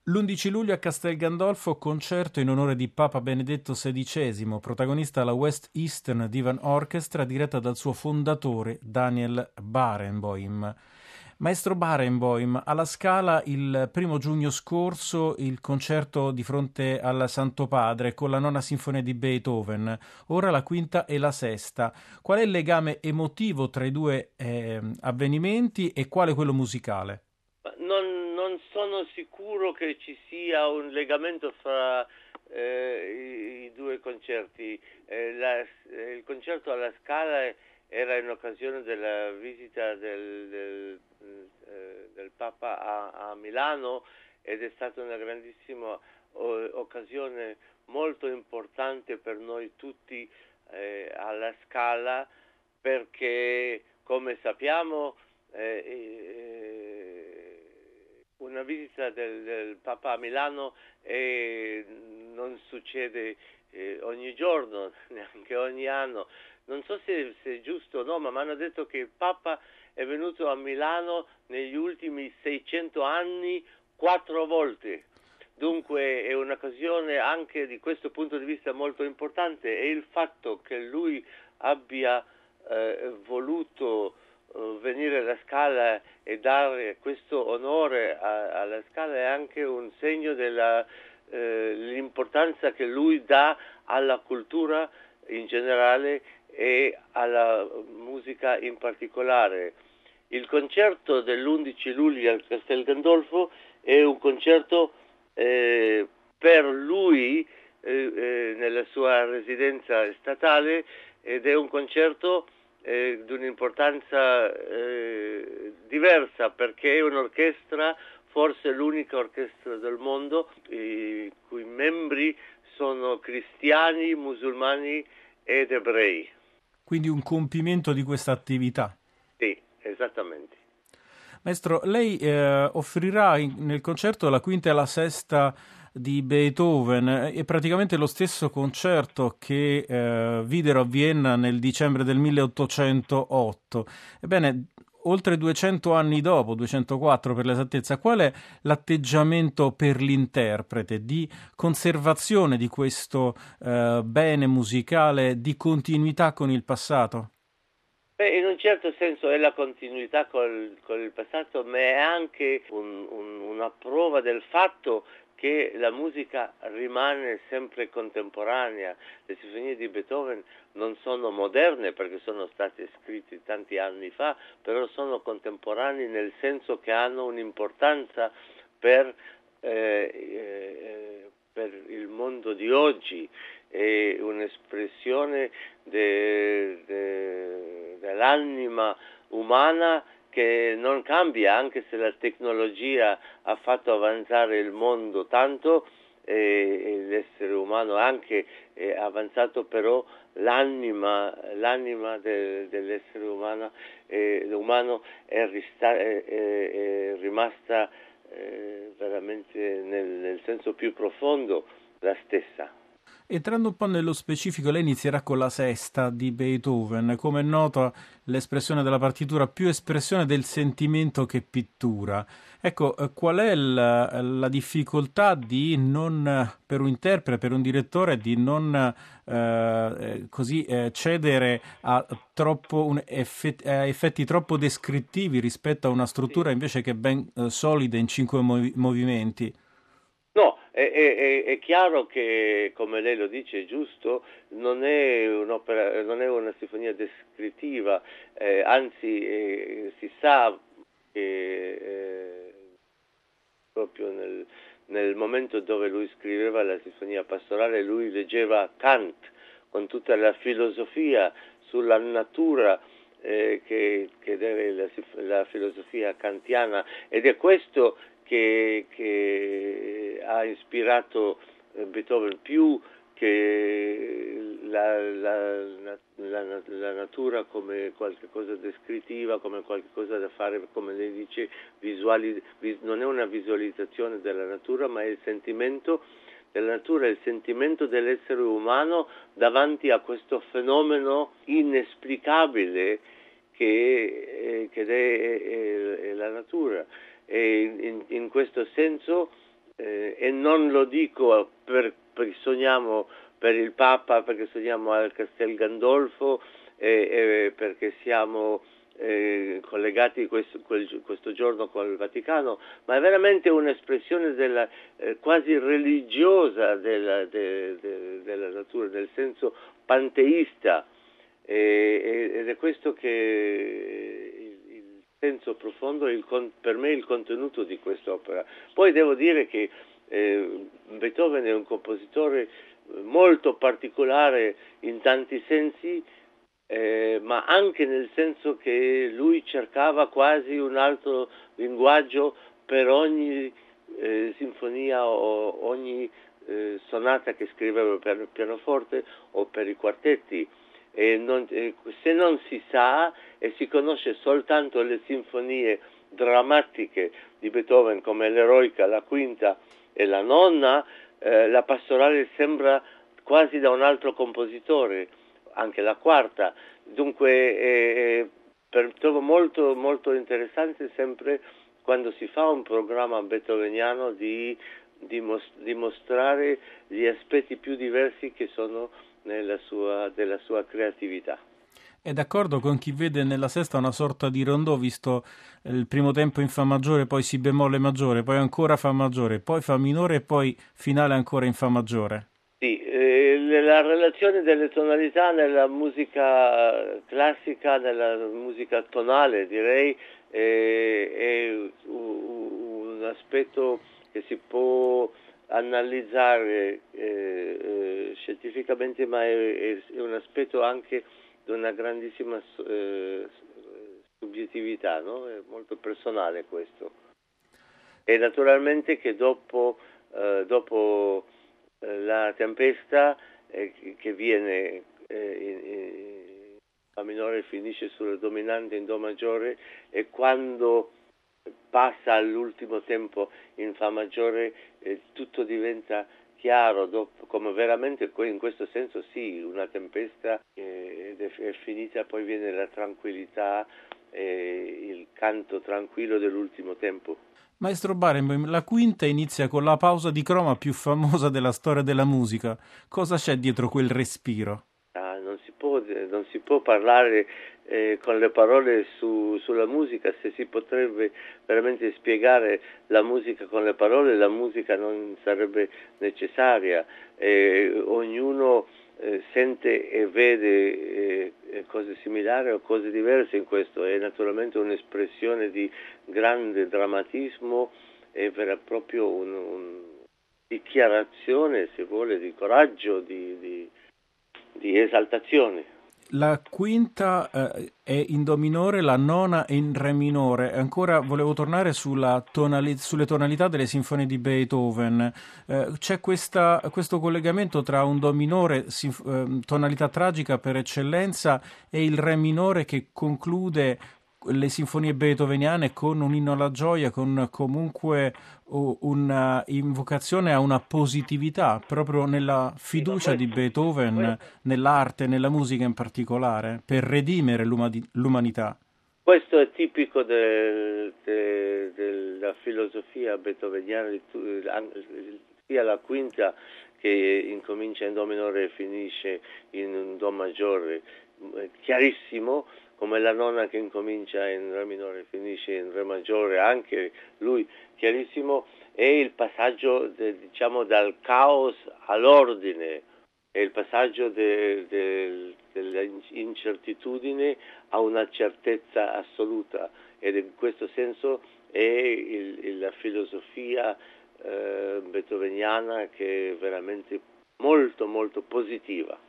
L'11 luglio a Castel Gandolfo concerto in onore di Papa Benedetto XVI, protagonista la West Eastern Divan Orchestra diretta dal suo fondatore Daniel Barenboim. Maestro Barenboim, alla Scala il 1° giugno scorso il concerto di fronte al Santo Padre con la Nona Sinfonia di Beethoven, ora la quinta e la sesta. Qual è il legame emotivo tra i due avvenimenti e quale quello musicale? Non sono sicuro che ci sia un legamento fra i due concerti. Il concerto alla Scala era in occasione della visita del Papa a Milano ed è stata una grandissima occasione molto importante per noi tutti alla Scala, perché come sappiamo una visita del Papa a Milano non succede ogni giorno, neanche ogni anno. Non so se è giusto o no, ma mi hanno detto che il Papa è venuto a Milano negli ultimi 600 anni 4 volte. Dunque è un'occasione anche di questo punto di vista molto importante, e il fatto che lui abbia voluto venire alla Scala e dare questo onore alla Scala è anche un segno dell'importanza che lui dà alla cultura in generale e alla musica in particolare. Il concerto dell'11 luglio al Castel Gandolfo è un concerto per lui nella sua residenza statale, ed è un concerto di un'importanza diversa, perché è un'orchestra, forse l'unica orchestra del mondo, i cui membri sono cristiani, musulmani ed ebrei. Quindi un compimento di questa attività. Sì, esattamente. Maestro, lei offrirà nel concerto la quinta e la sesta di Beethoven, è praticamente lo stesso concerto che videro a Vienna nel dicembre del 1808. Ebbene, oltre 200 anni dopo, 204 per l'esattezza, qual è l'atteggiamento per l'interprete di conservazione di questo bene musicale, di continuità con il passato? Beh, in un certo senso è la continuità col il passato, ma è anche una prova del fatto che la musica rimane sempre contemporanea. Le sinfonie di Beethoven non sono moderne perché sono state scritte tanti anni fa, però sono contemporanee nel senso che hanno un'importanza per il mondo di oggi. È un'espressione dell'anima umana che non cambia, anche se la tecnologia ha fatto avanzare il mondo tanto, e l'essere umano anche è avanzato, però l'anima dell'essere umano è rimasta veramente nel senso più profondo la stessa. Entrando un po' nello specifico, lei inizierà con la sesta di Beethoven. Come è noto, l'espressione della partitura più espressione del sentimento che pittura. Ecco, qual è la difficoltà di non, per un interprete, per un direttore, di non cedere a effetti troppo descrittivi rispetto a una struttura invece che ben solida in 5 movimenti? No, è chiaro che, come lei lo dice, è giusto, non è un'opera, non è una sinfonia descrittiva, anzi si sa che proprio nel momento dove lui scriveva la sinfonia pastorale, lui leggeva Kant con tutta la filosofia sulla natura che è la filosofia kantiana, ed è questo che ha ispirato Beethoven più che la natura come qualche cosa descrittiva, come qualche cosa da fare, come lei dice, non è una visualizzazione della natura, ma è il sentimento della natura, il sentimento dell'essere umano davanti a questo fenomeno inesplicabile che è la natura. E in questo senso e non lo dico perché sogniamo per il Papa, perché sogniamo al Castel Gandolfo, perché siamo collegati questo giorno con il Vaticano, ma è veramente un'espressione della, quasi religiosa della natura, nel senso panteista, ed è questo che il senso profondo, per me il contenuto di quest'opera. Poi devo dire che Beethoven è un compositore molto particolare in tanti sensi, ma anche nel senso che lui cercava quasi un altro linguaggio per ogni sinfonia o ogni sonata che scriveva per il pianoforte o per i quartetti. Se non si sa e si conosce soltanto le sinfonie drammatiche di Beethoven come l'eroica, la quinta e la nonna, la pastorale sembra quasi da un altro compositore, anche la quarta. Dunque trovo molto, molto interessante sempre quando si fa un programma beethoveniano di mostrare gli aspetti più diversi che sono della sua creatività. È d'accordo con chi vede nella sesta una sorta di rondò, visto il primo tempo in fa maggiore, poi si bemolle maggiore, poi ancora fa maggiore, poi fa minore e poi finale ancora in fa maggiore. Sì, la relazione delle tonalità nella musica classica, nella musica tonale, direi, è un aspetto che si può analizzare scientificamente, ma è un aspetto anche di una grandissima subjettività, no? È molto personale questo. E naturalmente che dopo la tempesta che viene in fa minore finisce sulla dominante in do maggiore, e quando passa all'ultimo tempo in fa maggiore tutto diventa chiaro, come veramente in questo senso sì, una tempesta ed è finita, poi viene la tranquillità e il canto tranquillo dell'ultimo tempo. Maestro Barenboim, la quinta inizia con la pausa di croma più famosa della storia della musica. Cosa c'è dietro quel respiro? Non si può parlare con le parole sulla musica. Se si potrebbe veramente spiegare la musica con le parole, la musica non sarebbe necessaria. Ognuno sente e vede cose similari o cose diverse in questo. È naturalmente un'espressione di grande drammatismo e proprio una dichiarazione, se vuole, di coraggio, di esaltazione. La quinta è in do minore, la nona è in re minore. Ancora volevo tornare sulle tonalità delle sinfonie di Beethoven. C'è questo collegamento tra un do minore, tonalità tragica per eccellenza, e il re minore che conclude le sinfonie beethoveniane con un inno alla gioia, con comunque una invocazione a una positività, proprio nella fiducia di Beethoven nell'arte, nella musica in particolare, per redimere l'umanità. Questo è tipico della filosofia beethoveniana, sia la quinta che incomincia in do minore e finisce in un do maggiore, chiarissimo, come la nonna che incomincia in re minore e finisce in re maggiore, anche lui chiarissimo, è il passaggio diciamo dal caos all'ordine, è il passaggio dell'incertitudine a una certezza assoluta, ed in questo senso è la filosofia beethoveniana, che è veramente molto molto positiva.